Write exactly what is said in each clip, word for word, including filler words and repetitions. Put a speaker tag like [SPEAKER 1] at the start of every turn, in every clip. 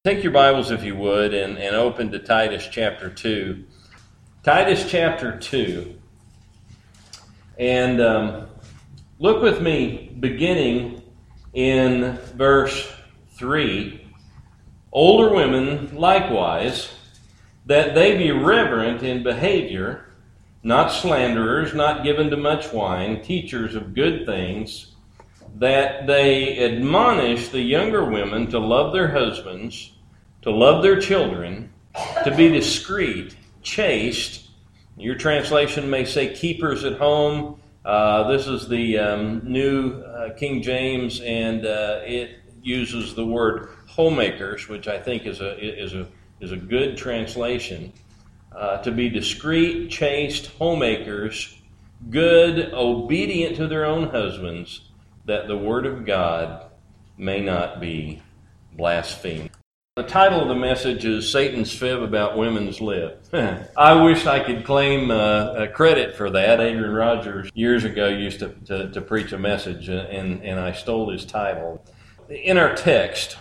[SPEAKER 1] Take your Bibles, if you would, and, and open to Titus chapter two. Titus chapter two. And um, look with me, beginning in verse three. Older women, likewise, that they be reverent in behavior, not slanderers, not given to much wine, teachers of good things, that they admonish the younger women to love their husbands, to love their children, to be discreet, chaste. Your translation may say keepers at home. Uh, this is the um, New uh, King James, and uh, it uses the word homemakers, which I think is a is a is a good translation. Uh, to be discreet, chaste, homemakers, good, obedient to their own husbands, that the word of God may not be blasphemed. The title of the message is Satan's Fib About Women's Lib. I wish I could claim uh, credit for that. Adrian Rogers years ago used to, to, to preach a message, and, and I stole his title. In our text,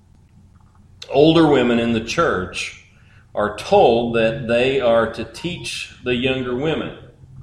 [SPEAKER 1] older women in the church are told that they are to teach the younger women.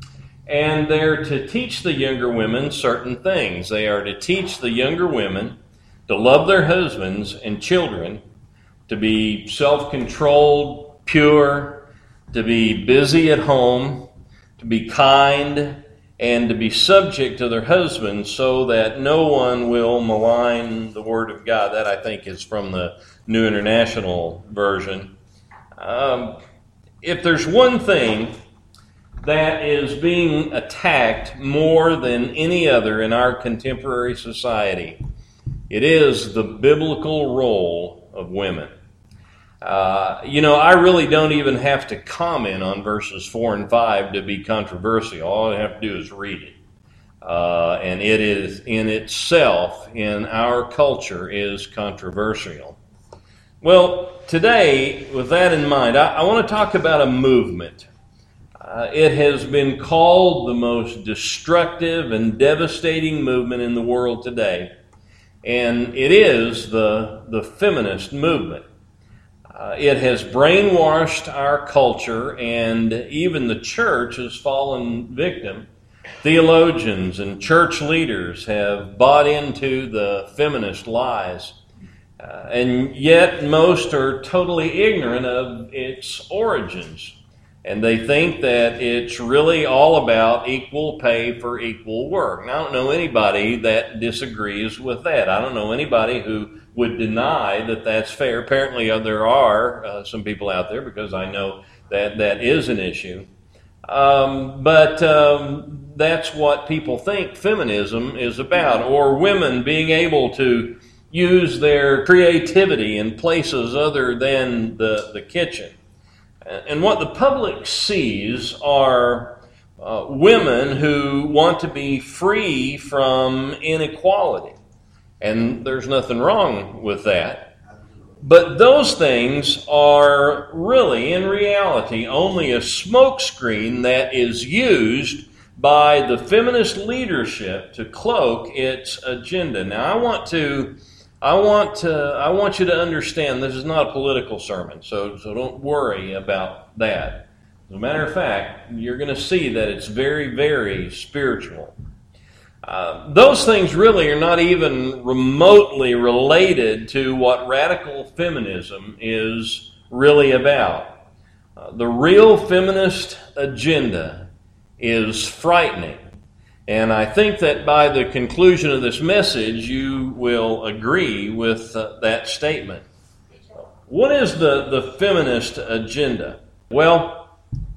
[SPEAKER 1] And they're to teach the younger women certain things. They are to teach the younger women to love their husbands and children, to be self-controlled, pure, to be busy at home, to be kind, and to be subject to their husbands so that no one will malign the Word of God. That, I think, is from the New International Version. Um, if there's one thing that is being attacked more than any other in our contemporary society, it is the biblical role of women. Uh, you know, I really don't even have to comment on verses four and five to be controversial. All I have to do is read it. Uh, and it is in itself, in our culture, is controversial. Well, today, with that in mind, I, I want to talk about a movement. Uh, it has been called the most destructive and devastating movement in the world today. And it is the, the feminist movement. Uh, it has brainwashed our culture, and even the church has fallen victim. Theologians and church leaders have bought into the feminist lies. Uh, and yet most are totally ignorant of its origins. And they think that it's really all about equal pay for equal work. Now, I don't know anybody that disagrees with that. I don't know anybody who would deny that that's fair. Apparently, uh, there are uh, some people out there, because I know that that is an issue. Um, but um, that's what people think feminism is about, or women being able to use their creativity in places other than the, the kitchen. And what the public sees are uh, women who want to be free from inequality. And there's nothing wrong with that. But those things are really, in reality, only a smokescreen that is used by the feminist leadership to cloak its agenda. Now, I want to... I want to, I want you to understand this is not a political sermon, so, so don't worry about that. As a matter of fact, you're going to see that it's very, very spiritual. Uh, those things really are not even remotely related to what radical feminism is really about. Uh, the real feminist agenda is frightening. And I think that by the conclusion of this message, you will agree with uh, that statement. What is the, the feminist agenda? Well,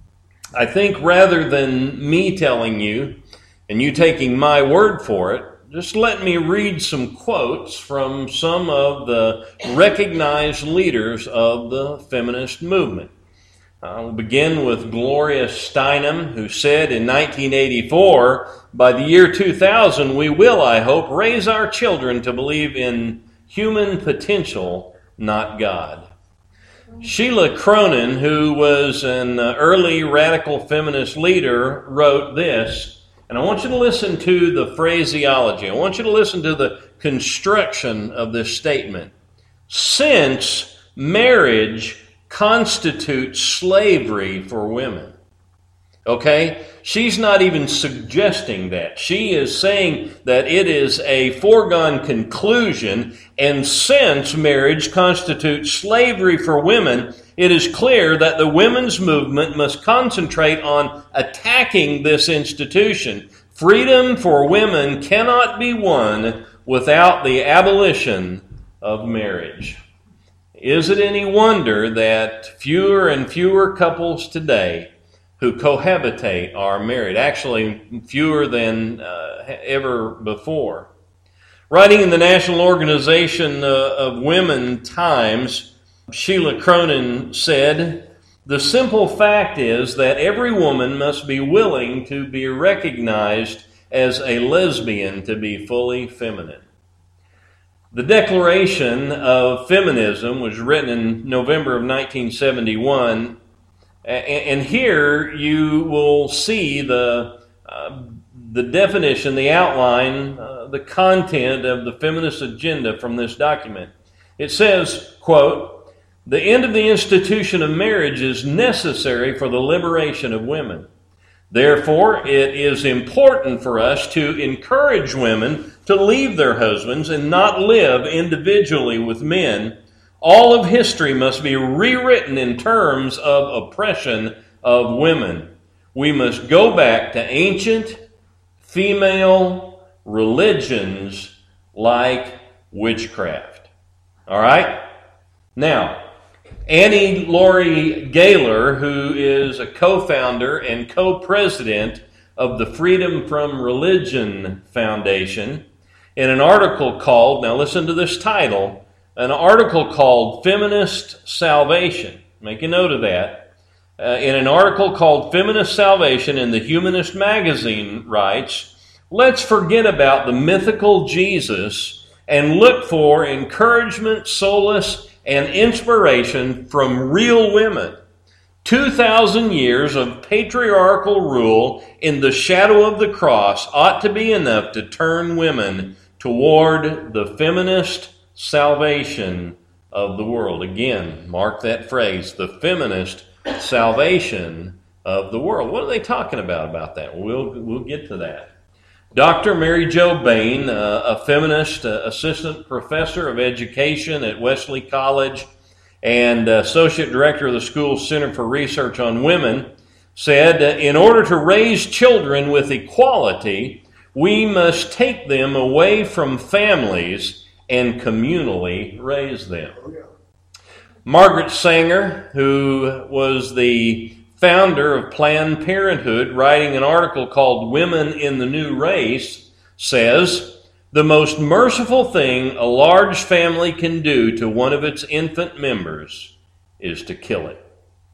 [SPEAKER 1] I think rather than me telling you and you taking my word for it, just let me read some quotes from some of the recognized leaders of the feminist movement. Uh, we'll begin with Gloria Steinem, who said in nineteen eighty-four, by the year two thousand, we will, I hope, raise our children to believe in human potential, not God. Sheila Cronin, who was an early radical feminist leader, wrote this, and I want you to listen to the phraseology. I want you to listen to the construction of this statement. Since marriage constitutes slavery for women. Okay? She's not even suggesting that. She is saying that it is a foregone conclusion, and since marriage constitutes slavery for women, it is clear that the women's movement must concentrate on attacking this institution. Freedom for women cannot be won without the abolition of marriage. Is it any wonder that fewer and fewer couples today who cohabitate are married? Actually, fewer than uh, ever before. Writing in the National Organization uh, of Women Times, Sheila Cronin said, "The simple fact is that every woman must be willing to be recognized as a lesbian to be fully feminine." The Declaration of Feminism was written in November of nineteen seventy-one, and here you will see the uh, the definition, the outline, uh, the content of the feminist agenda from this document. It says, quote, "The end of the institution of marriage is necessary for the liberation of women. Therefore, it is important for us to encourage women to leave their husbands and not live individually with men. All of history must be rewritten in terms of oppression of women. We must go back to ancient female religions like witchcraft." All right? Now, Annie Laurie Gaylor, who is a co-founder and co-president of the Freedom from Religion Foundation, in an article called, now listen to this title, an article called Feminist Salvation. Make a note of that. Uh, in an article called Feminist Salvation in the Humanist magazine writes, "Let's forget about the mythical Jesus and look for encouragement, solace, and inspiration from real women. two thousand years of patriarchal rule in the shadow of the cross ought to be enough to turn women toward the feminist salvation of the world." Again, mark that phrase, the feminist salvation of the world. What are they talking about about that? We'll, we'll get to that. Doctor Mary Jo Bain, uh, a feminist uh, assistant professor of education at Wesley College and uh, associate director of the school's Center for Research on Women, said, "In order to raise children with equality, we must take them away from families and communally raise them." Margaret Sanger, who was the founder of Planned Parenthood, writing an article called Women in the New Race, says, "The most merciful thing a large family can do to one of its infant members is to kill it."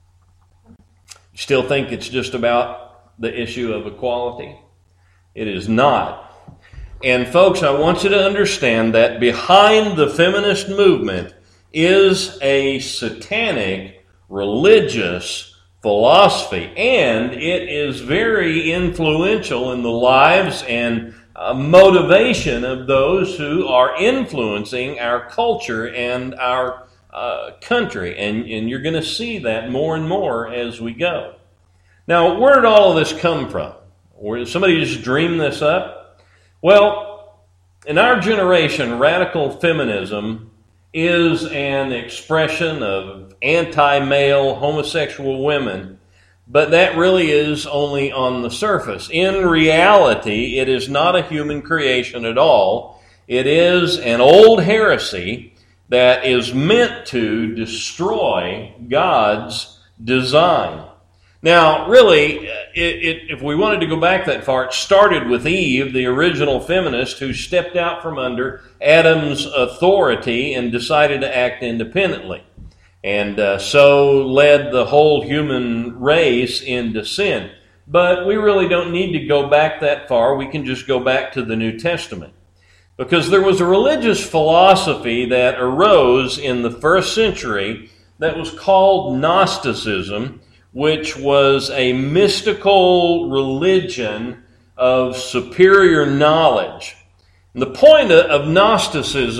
[SPEAKER 1] You still think it's just about the issue of equality? It is not. And folks, I want you to understand that behind the feminist movement is a satanic religious philosophy, and it is very influential in the lives and uh, motivation of those who are influencing our culture and our uh, country, and, and you're going to see that more and more as we go. Now, where did all of this come from? Or did somebody just dream this up? Well, in our generation, radical feminism is an expression of anti-male homosexual women, but that really is only on the surface. In reality, it is not a human creation at all. It is an old heresy that is meant to destroy God's design. Now, really, it, it, if we wanted to go back that far, it started with Eve, the original feminist, who stepped out from under Adam's authority and decided to act independently, and uh, so led the whole human race into sin. But we really don't need to go back that far. We can just go back to the New Testament, because there was a religious philosophy that arose in the first century that was called Gnosticism, which was a mystical religion of superior knowledge. And the point of Gnosticism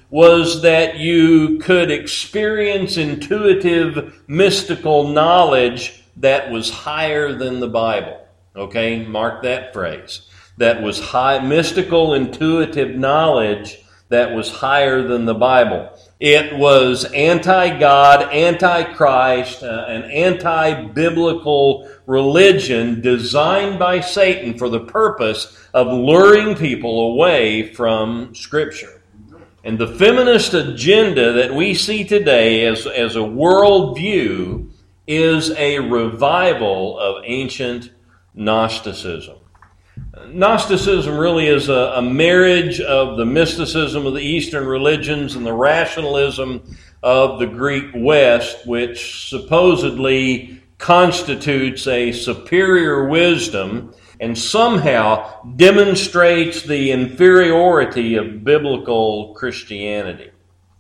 [SPEAKER 1] was that you could experience intuitive, mystical knowledge that was higher than the Bible. Okay, mark that phrase. That was high, mystical, intuitive knowledge that was higher than the Bible. It was anti-God, anti-Christ, uh, an anti-biblical religion designed by Satan for the purpose of luring people away from Scripture. And the feminist agenda that we see today as, as a worldview is a revival of ancient Gnosticism. Gnosticism really is a, a marriage of the mysticism of the Eastern religions and the rationalism of the Greek West, which supposedly constitutes a superior wisdom and somehow demonstrates the inferiority of biblical Christianity.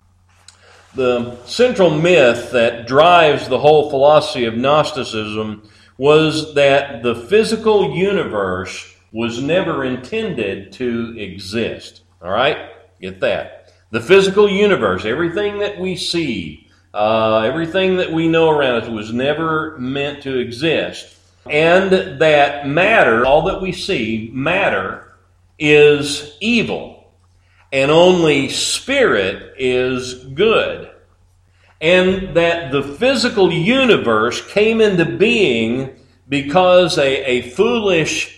[SPEAKER 1] The central myth that drives the whole philosophy of Gnosticism was that the physical universe was never intended to exist. All right? Get that. The physical universe, everything that we see, uh, everything that we know around us was never meant to exist. And that matter, all that we see, matter, is evil. And only spirit is good. And that the physical universe came into being because a, a foolish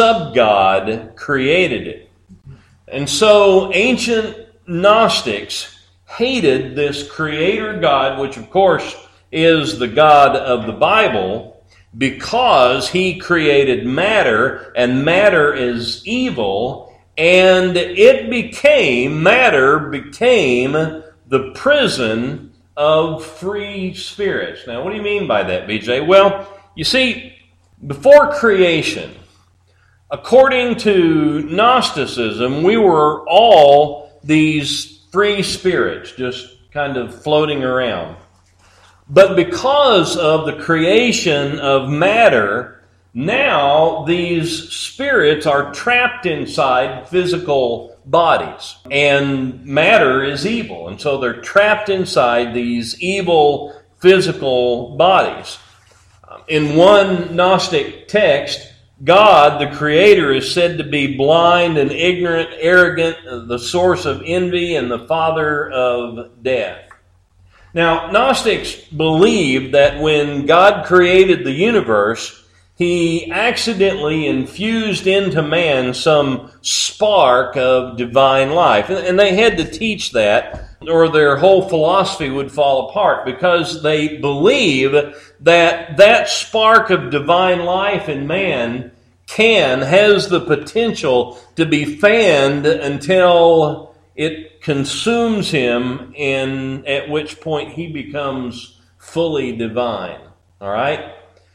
[SPEAKER 1] sub-God created it. And so ancient Gnostics hated this creator God, which of course is the God of the Bible, because he created matter, and matter is evil, and it became, matter became the prison of free spirits. Now, what do you mean by that, B J? Well, you see, before creation, according to Gnosticism, we were all these free spirits just kind of floating around. But because of the creation of matter, now these spirits are trapped inside physical bodies. And matter is evil. And so they're trapped inside these evil physical bodies. In one Gnostic text, God, the Creator, is said to be blind and ignorant, arrogant, the source of envy, and the father of death. Now, Gnostics believed that when God created the universe, He accidentally infused into man some spark of divine life. And they had to teach that, or their whole philosophy would fall apart, because they believe that that spark of divine life in man can, has the potential to be fanned until it consumes him, and at which point he becomes fully divine. All right?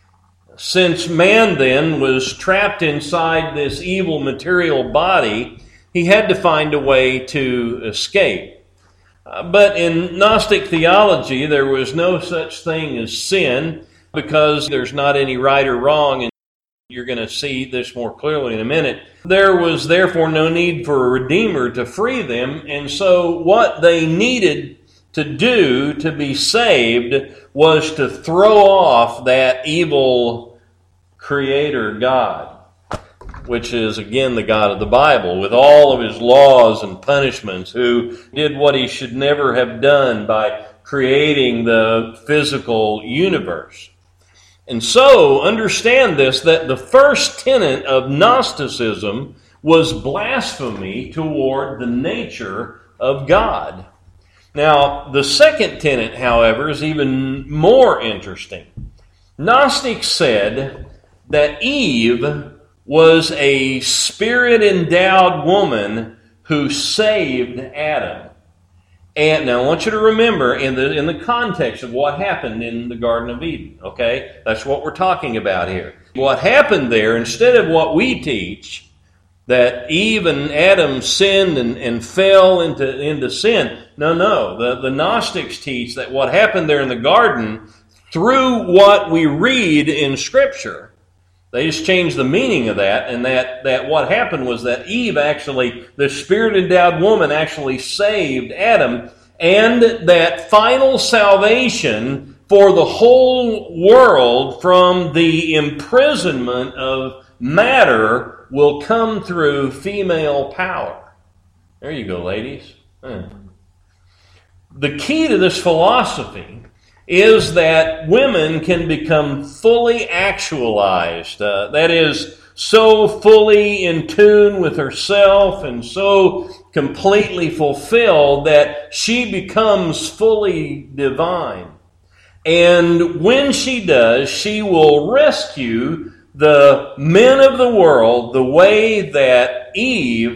[SPEAKER 1] Since man then was trapped inside this evil material body, he had to find a way to escape. Uh, but in Gnostic theology, there was no such thing as sin, because there's not any right or wrong, and you're going to see this more clearly in a minute. There was therefore no need for a Redeemer to free them, and so what they needed to do to be saved was to throw off that evil creator God, which is, again, the God of the Bible, with all of his laws and punishments, who did what he should never have done by creating the physical universe. And so, understand this, that the first tenet of Gnosticism was blasphemy toward the nature of God. Now, the second tenet, however, is even more interesting. Gnostics said that Eve was a spirit-endowed woman who saved Adam. And now I want you to remember in the in the context of what happened in the Garden of Eden, okay? That's what we're talking about here. What happened there, instead of what we teach, that Eve and Adam sinned and, and fell into, into sin. No, no. The, the Gnostics teach that what happened there in the garden, through what we read in Scripture, They just changed the meaning of that, and that, that what happened was that Eve actually, the Spirit-endowed woman actually saved Adam, and that final salvation for the whole world from the imprisonment of matter will come through female power. There you go, ladies. The key to this philosophy is that women can become fully actualized. Uh, that is, so fully in tune with herself and so completely fulfilled that she becomes fully divine. And when she does, she will rescue the men of the world the way that Eve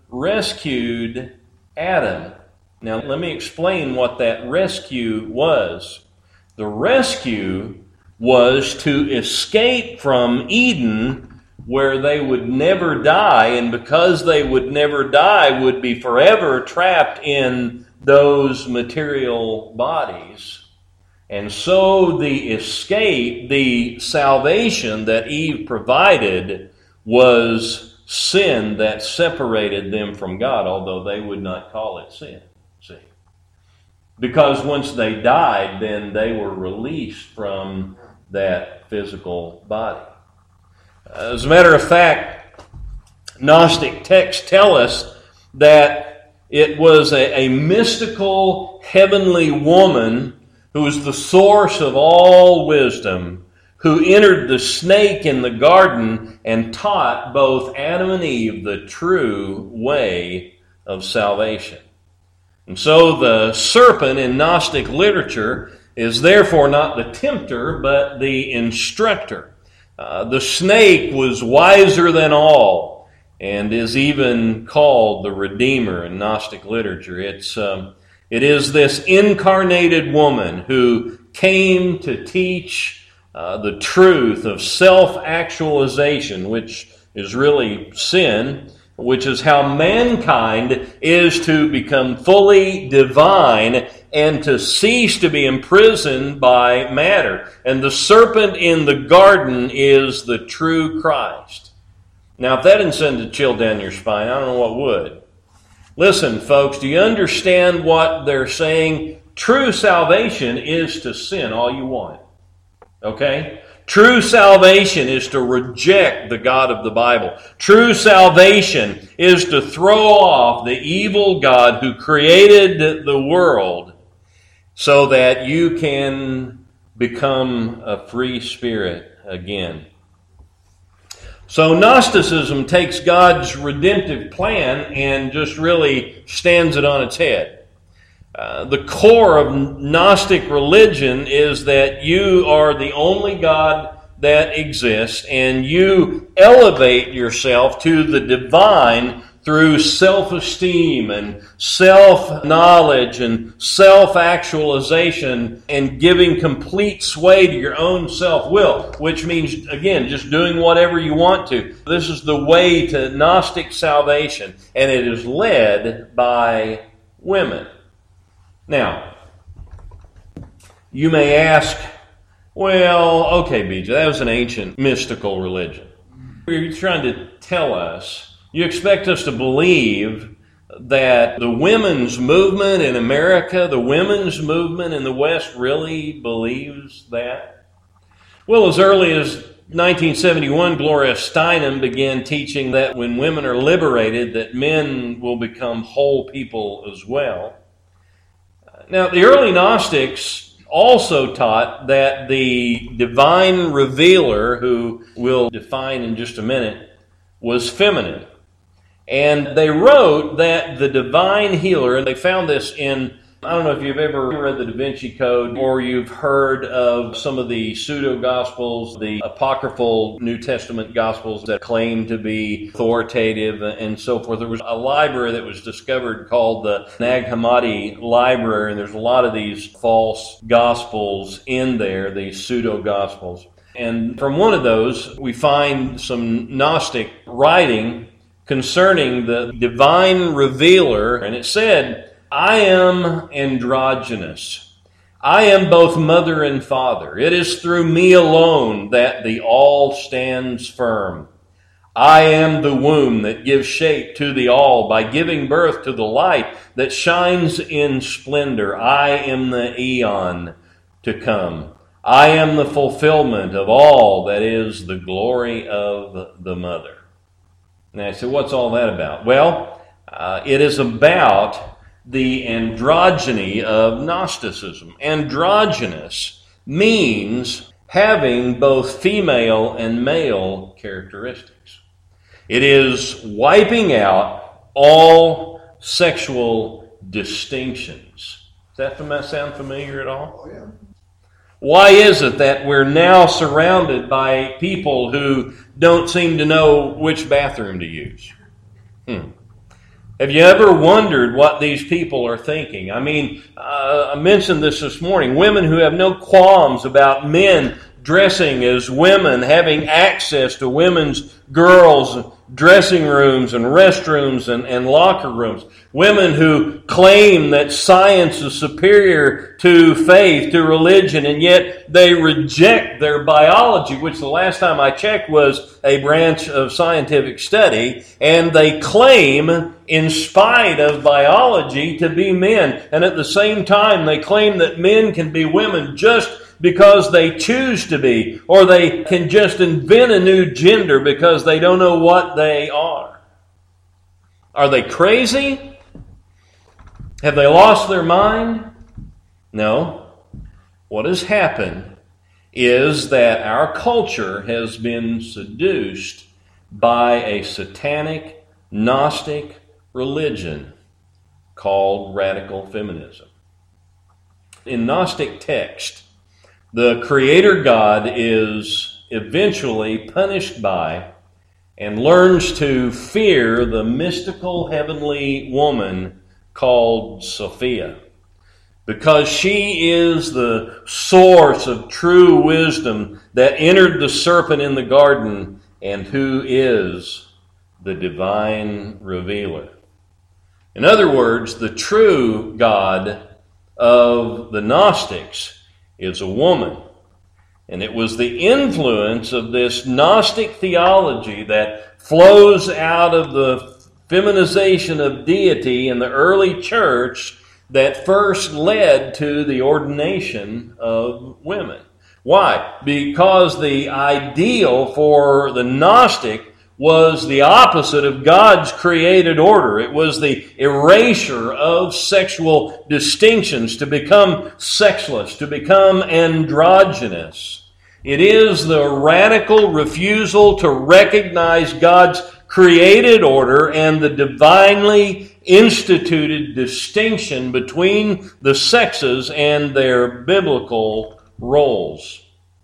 [SPEAKER 1] rescued Adam. Now, let me explain what that rescue was. The rescue was to escape from Eden, where they would never die, and because they would never die, would be forever trapped in those material bodies. And so the escape, the salvation that Eve provided was sin that separated them from God, although they would not call it sin. See? Because once they died, then they were released from that physical body. As a matter of fact, Gnostic texts tell us that it was a, a mystical heavenly woman who was the source of all wisdom, who entered the snake in the garden and taught both Adam and Eve the true way of salvation. And so the serpent in Gnostic literature is therefore not the tempter, but the instructor. Uh, the snake was wiser than all and is even called the Redeemer in Gnostic literature. It's um, it is this incarnated woman who came to teach uh, the truth of self-actualization, which is really sin, which is how mankind is to become fully divine and to cease to be imprisoned by matter. And the serpent in the garden is the true Christ. Now, if that didn't send a chill down your spine, I don't know what would. Listen, folks, do you understand what they're saying? True salvation is to sin all you want. Okay? True salvation is to reject the God of the Bible. True salvation is to throw off the evil God who created the world so that you can become a free spirit again. So Gnosticism takes God's redemptive plan and just really stands it on its head. Uh, the core of Gnostic religion is that you are the only God that exists, and you elevate yourself to the divine through self-esteem and self-knowledge and self-actualization and giving complete sway to your own self-will, which means, again, just doing whatever you want to. This is the way to Gnostic salvation, and it is led by women. Now, you may ask, well, okay, B J, that was an ancient mystical religion. You're trying to tell us, you expect us to believe that the women's movement in America, the women's movement in the West really believes that? Well, as early as nineteen seventy-one, Gloria Steinem began teaching that when women are liberated, that men will become whole people as well. Now, the early Gnostics also taught that the divine revealer, who we'll define in just a minute, was feminine. And they wrote that the divine healer, and they found this in, I don't know if you've ever read the Da Vinci Code or you've heard of some of the pseudo-gospels, the apocryphal New Testament gospels that claim to be authoritative and so forth. There was a library that was discovered called the Nag Hammadi Library, and there's a lot of these false gospels in there, these pseudo-gospels. And from one of those, we find some Gnostic writing concerning the divine revealer, and it said, I am androgynous. I am both mother and father. It is through me alone that the all stands firm. I am the womb that gives shape to the all by giving birth to the light that shines in splendor. I am the eon to come. I am the fulfillment of all that is the glory of the mother. Now I said, what's all that about? Well, uh, it is about the androgyny of Gnosticism. Androgynous means having both female and male characteristics. It is wiping out all sexual distinctions. Does that sound familiar at all?
[SPEAKER 2] Oh, yeah.
[SPEAKER 1] Why is it that we're now surrounded by people who don't seem to know which bathroom to use? Hmm. Have you ever wondered what these people are thinking? I mean, uh, I mentioned this this morning. Women who have no qualms about men dressing as women, having access to women's, girls' dressing rooms and restrooms and, and locker rooms. Women who claim that science is superior to faith, to religion, and yet they reject their biology, which the last time I checked was a branch of scientific study, and they claim, in spite of biology, to be men. And at the same time, they claim that men can be women just because they choose to be, or they can just invent a new gender because they don't know what they are. Are they crazy? Have they lost their mind? No. What has happened is that our culture has been seduced by a satanic, Gnostic religion called radical feminism. In Gnostic text, the Creator God is eventually punished by and learns to fear the mystical heavenly woman called Sophia, because she is the source of true wisdom that entered the serpent in the garden and who is the divine revealer. In other words, the true God of the Gnostics is a woman. And it was the influence of this Gnostic theology that flows out of the feminization of deity in the early church that first led to the ordination of women. Why? Because the ideal for the Gnostic was the opposite of God's created order. It was the erasure of sexual distinctions, to become sexless, to become androgynous. It is the radical refusal to recognize God's created order and the divinely instituted distinction between the sexes and their biblical roles.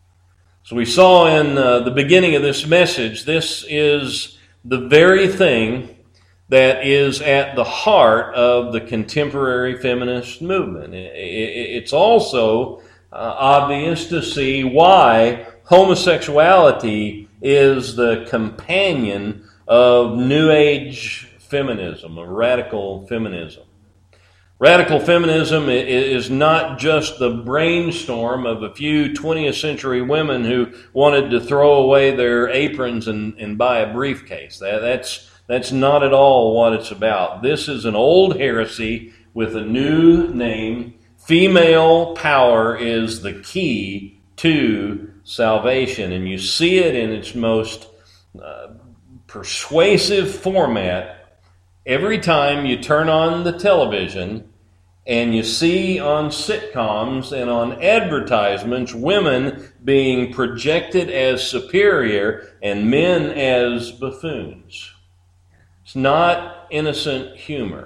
[SPEAKER 1] So we saw in uh, the beginning of this message, this is the very thing that is at the heart of the contemporary feminist movement. It's also uh, obvious to see why homosexuality is the companion of New Age feminism, of radical feminism. Radical feminism is not just the brainstorm of a few twentieth century women who wanted to throw away their aprons and, and buy a briefcase. That, that's, that's not at all what it's about. This is an old heresy with a new name. Female power is the key to salvation, and you see it in its most uh, persuasive format every time you turn on the television and you see on sitcoms and on advertisements women being projected as superior and men as buffoons. It's not innocent humor.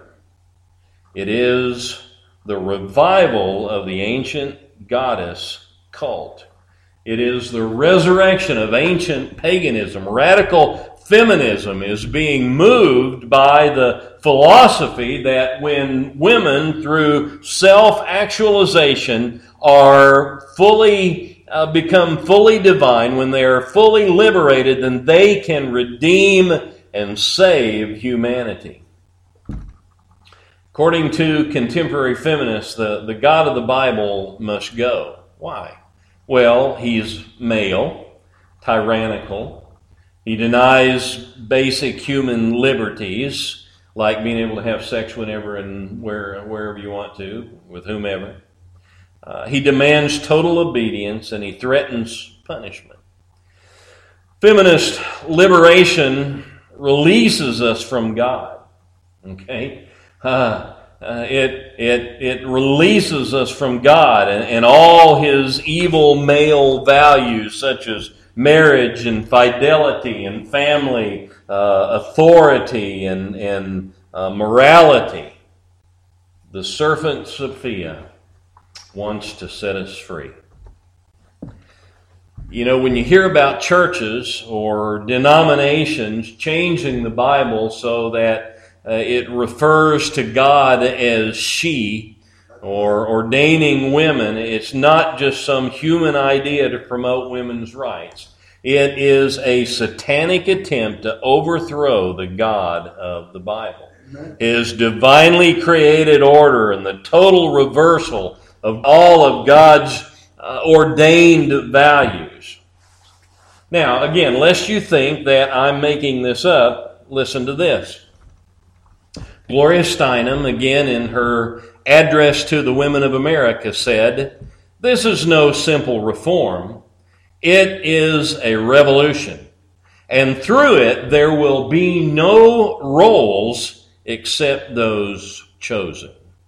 [SPEAKER 1] It is the revival of the ancient goddess cult. It is the resurrection of ancient paganism. Radical feminism is being moved by the philosophy that when women, through self-actualization, are fully uh, become fully divine, when they are fully liberated, then they can redeem and save humanity. According to contemporary feminists, the, the God of the Bible must go. Why? Well, he's male, tyrannical. He denies basic human liberties, like being able to have sex whenever and where, wherever you want to, with whomever. Uh, he demands total obedience, and he threatens punishment. Feminist liberation releases us from God. Okay? Uh, uh, it, it, it releases us from God and, and all his evil male values, such as marriage and fidelity and family, uh, authority and, and uh, morality. The serpent Sophia wants to set us free. You know, when you hear about churches or denominations changing the Bible so that uh, it refers to God as she, or ordaining women, it's not just some human idea to promote women's rights. It is a satanic attempt to overthrow the God of the Bible. His divinely created order and the total reversal of all of God's uh, ordained values. Now, again, lest you think that I'm making this up, listen to this. Gloria Steinem, again in her address to the women of America, said, "This is no simple reform. It is a revolution. And through it, there will be no roles except those chosen."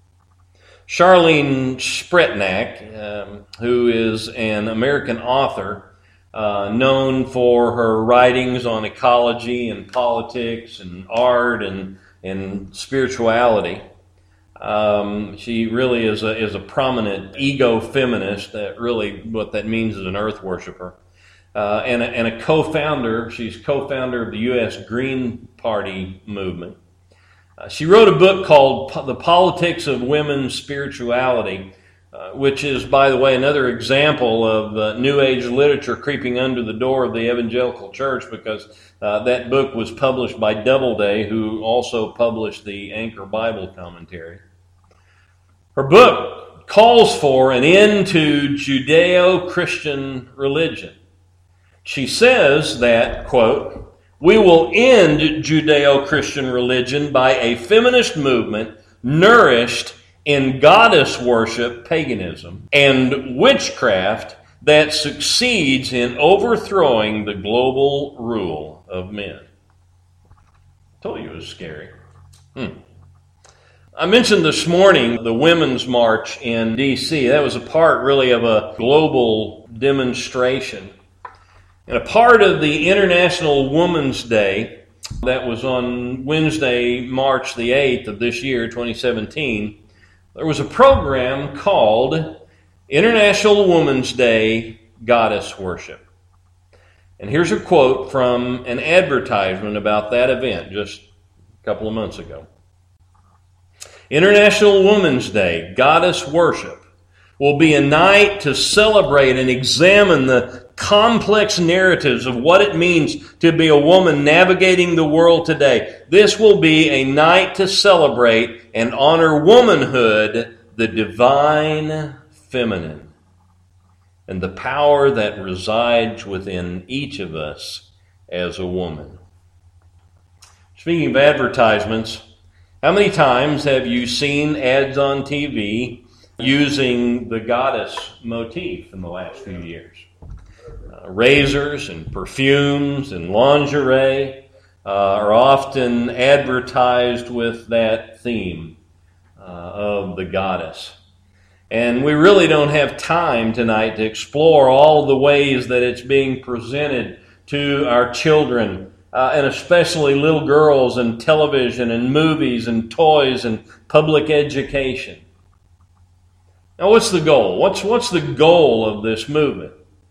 [SPEAKER 1] Charlene Spretnak, um, who is an American author, uh, known for her writings on ecology and politics and art and, and spirituality, um, she really is a, is a prominent ego-feminist. That really what that means is an earth worshiper. Uh, and, a, and a co-founder, she's co-founder of the U S Green Party movement. Uh, she wrote a book called The Politics of Women's Spirituality, uh, which is, by the way, another example of uh, New Age literature creeping under the door of the evangelical church, because uh, that book was published by Doubleday, who also published the Anchor Bible Commentary. Her book calls for an end to Judeo-Christian religion. She says that, quote, "We will end Judeo-Christian religion by a feminist movement nourished in goddess worship, paganism, and witchcraft that succeeds in overthrowing the global rule of men." I told you it was scary. Hmm. I mentioned this morning the Women's March in D C That was a part, really, of a global demonstration. And a part of the International Women's Day that was on Wednesday, March the eighth of this year, twenty seventeen, there was a program called International Women's Day Goddess Worship. And here's a quote from an advertisement about that event just a couple of months ago. "International Women's Day Goddess Worship will be a night to celebrate and examine the complex narratives of what it means to be a woman navigating the world today. This will be a night to celebrate and honor womanhood, the divine feminine, and the power that resides within each of us as a woman." Speaking of advertisements, how many times have you seen ads on T V using the goddess motif in the last few years? Uh, razors and perfumes and lingerie uh, are often advertised with that theme uh, of the goddess. And we really don't have time tonight to explore all the ways that it's being presented to our children, uh, and especially little girls, in television and movies and toys and public education. Now, what's the goal? What's, what's the goal of this movement?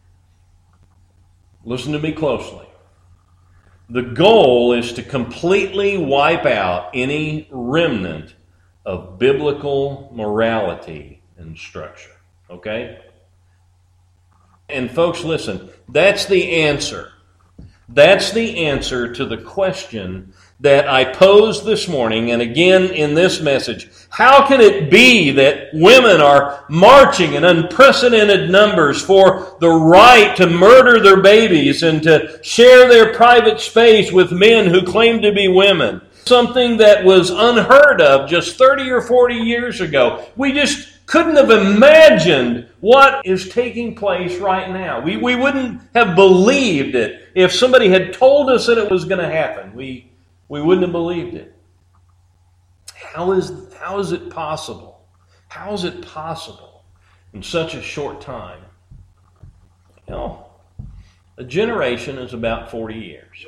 [SPEAKER 1] Listen to me closely. The goal is to completely wipe out any remnant of biblical morality and structure. Okay? And folks, listen, that's the answer. That's the answer to the question that I posed this morning and again in this message. How can it be that women are marching in unprecedented numbers for the right to murder their babies and to share their private space with men who claim to be women? Something that was unheard of just thirty or forty years ago. We just couldn't have imagined what is taking place right now. We, we wouldn't have believed it if somebody had told us that it was going to happen. We We wouldn't have believed it. How is, how is it possible? How is it possible in such a short time? Well, a generation is about forty years.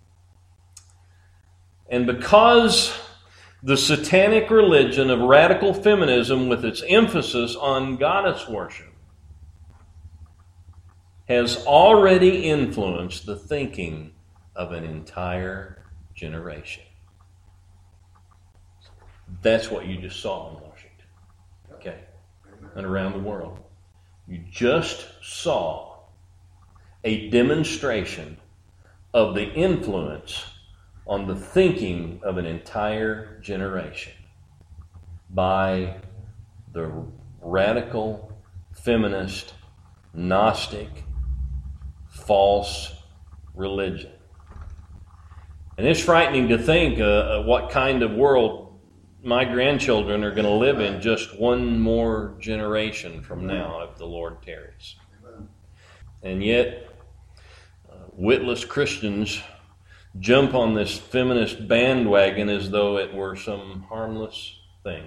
[SPEAKER 1] And because the satanic religion of radical feminism, with its emphasis on goddess worship, has already influenced the thinking of an entire generation. That's what you just saw in Washington, okay, and around the world. You just saw a demonstration of the influence on the thinking of an entire generation by the radical, feminist, Gnostic, false religion. And it's frightening to think uh, what kind of world my grandchildren are going to live in just one more generation from now, if the Lord tarries. And yet, uh, witless Christians jump on this feminist bandwagon as though it were some harmless thing.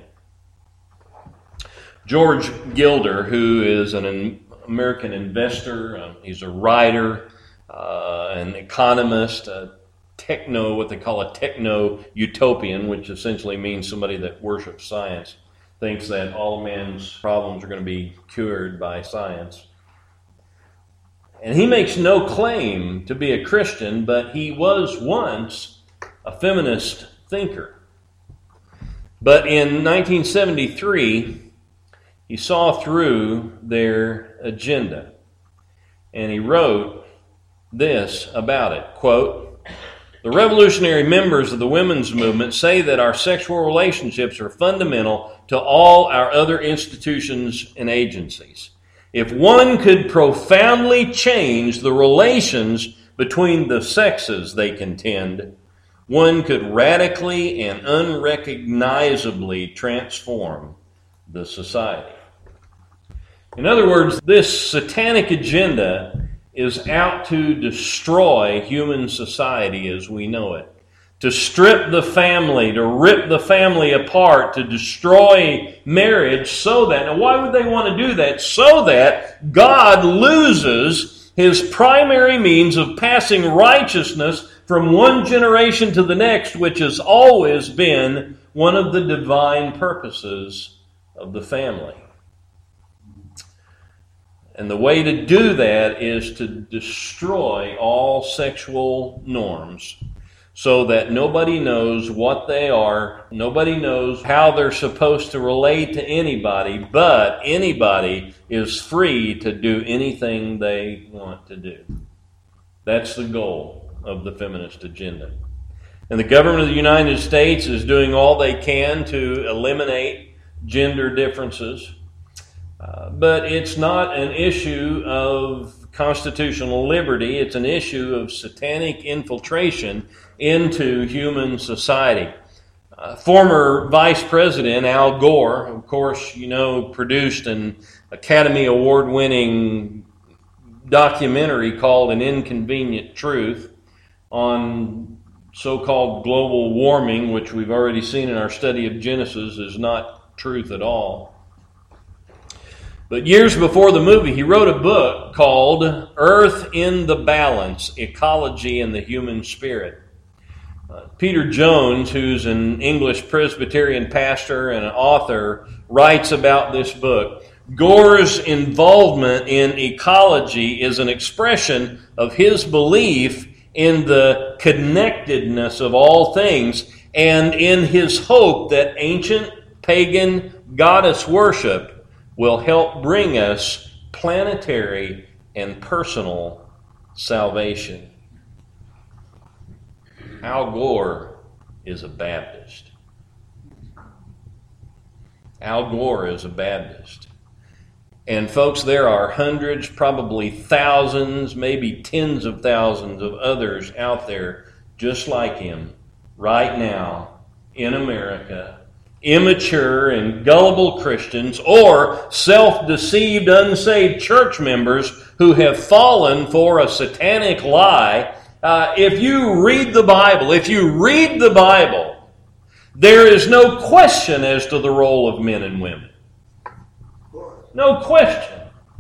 [SPEAKER 1] George Gilder, who is an American investor, uh, he's a writer, uh, an economist, a techno, what they call a techno-utopian, which essentially means somebody that worships science, thinks that all man's problems are going to be cured by science. And he makes no claim to be a Christian, but he was once a feminist thinker. But in nineteen seventy-three, he saw through their agenda. And he wrote this about it, quote, "The revolutionary members of the women's movement say that our sexual relationships are fundamental to all our other institutions and agencies. If one could profoundly change the relations between the sexes, they contend, one could radically and unrecognizably transform the society." In other words, this satanic agenda is out to destroy human society as we know it, to strip the family, to rip the family apart, to destroy marriage so that, now why would they want to do that? So that God loses his primary means of passing righteousness from one generation to the next, which has always been one of the divine purposes of the family. And the way to do that is to destroy all sexual norms so that nobody knows what they are, nobody knows how they're supposed to relate to anybody, but anybody is free to do anything they want to do. That's the goal of the feminist agenda. And the government of the United States is doing all they can to eliminate gender differences. Uh, but it's not an issue of constitutional liberty. It's an issue of satanic infiltration into human society. Uh, former Vice President Al Gore, of course, you know, produced an Academy Award-winning documentary called An Inconvenient Truth on so-called global warming, which we've already seen in our study of Genesis is not truth at all. But years before the movie, he wrote a book called Earth in the Balance, Ecology and the Human Spirit. Uh, Peter Jones, who's an English Presbyterian pastor and an author, writes about this book. Gore's involvement in ecology is an expression of his belief in the connectedness of all things and in his hope that ancient pagan goddess worship will help bring us planetary and personal salvation. Al Gore is a Baptist. Al Gore is a Baptist. And folks, there are hundreds, probably thousands, maybe tens of thousands of others out there just like him right now in America, immature and gullible Christians or self-deceived, unsaved church members who have fallen for a satanic lie. Uh, if you read the Bible, if you read the Bible, there is no question as to the role of men and women. No question.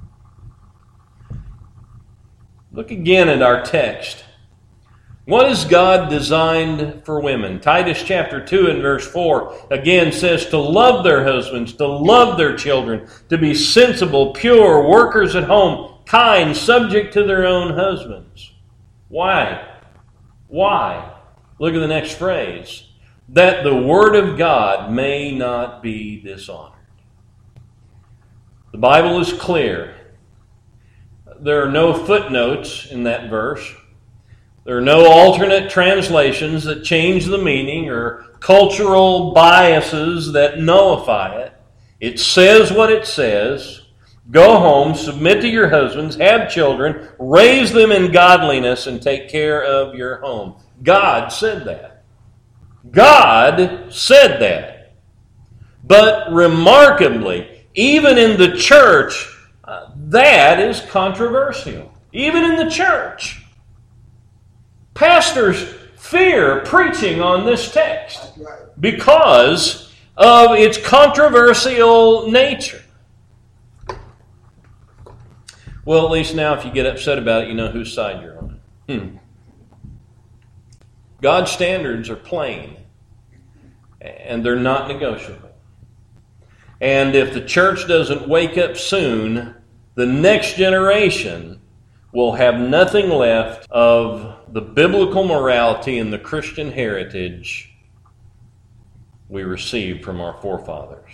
[SPEAKER 1] Look again at our text. What has God designed for women? Titus chapter two and verse four again says to love their husbands, to love their children, to be sensible, pure, workers at home, kind, subject to their own husbands. Why? Why? Look at the next phrase. That the word of God may not be dishonored. The Bible is clear. There are no footnotes in that verse. There are no alternate translations that change the meaning or cultural biases that nullify it. It says what it says. Go home, submit to your husbands, have children, raise them in godliness, and take care of your home. God said that. God said that. But remarkably, even in the church, uh, that is controversial. Even in the church. Pastors fear preaching on this text because of its controversial nature. Well, at least now if you get upset about it, you know whose side you're on. Hmm. God's standards are plain, and they're not negotiable. And if the church doesn't wake up soon, the next generation will have nothing left of the biblical morality and the Christian heritage we received from our forefathers.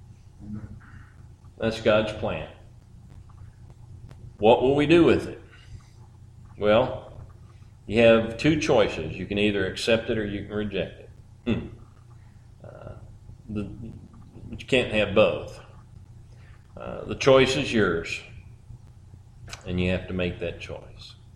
[SPEAKER 1] That's God's plan. What will we do with it? Well, you have two choices. You can either accept it or you can reject it. Hmm. Uh, the, but you can't have both. Uh, the choice is yours, and you have to make that choice.